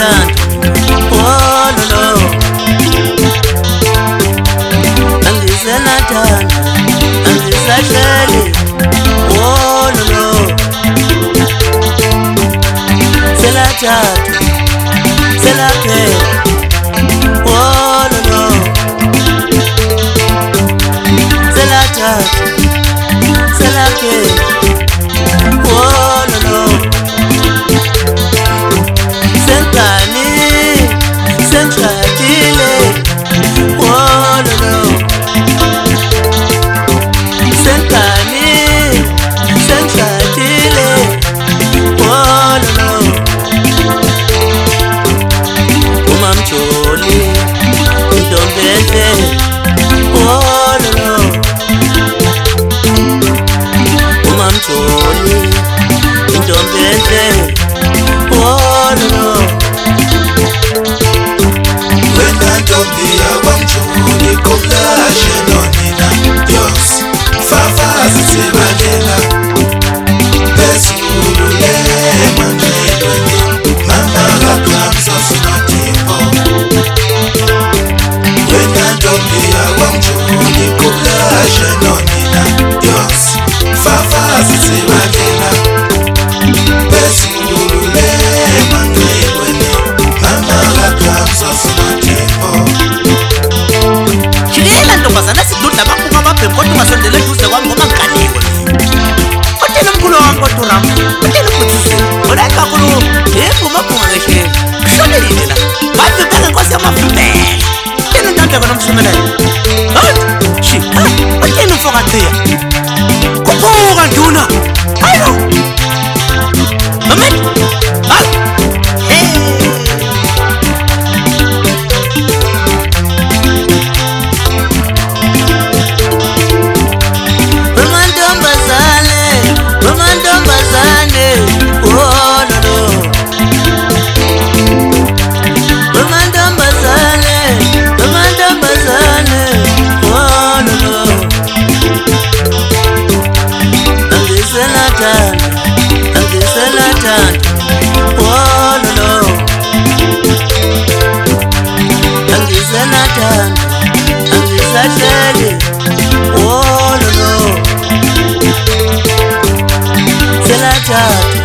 selathanda oh no angiselathanda angisahleli oh no selathanda selaphela oh no selathanda selaphela oh no sengani sengishadile oh no sengani sengishadile oh no umamjoli intombi enhle oh no umamjoli intombi enhle oh no wena ntombi yakwamjoli kumlashe nonina yos fafazi sibalela bezulu lemangelweni mama kakamsa sinothipho wena ntombi yakwamjoli kumlashe nonina yos fafazi sibalela bezulu lemangelweni mama kakamsa sinothipho Shilila ntombazana sidudla bakuka babhemu kodwa ungasondele eduze kwami ngoba ngikaliwe Kotela mkhulu wami kodwa uRam Kotela mkhulu Ola kakhulu Yevuma ngehleli Kushonile la Bavimbele nkosi yamavimbele Kotela ntanda kona msumelele Hayi Shi Kotela mfokatiya Kuphuka nduna Ayo Mamet Hayi angiselathanda oh no angiselathanda angisahleli oh no selathanda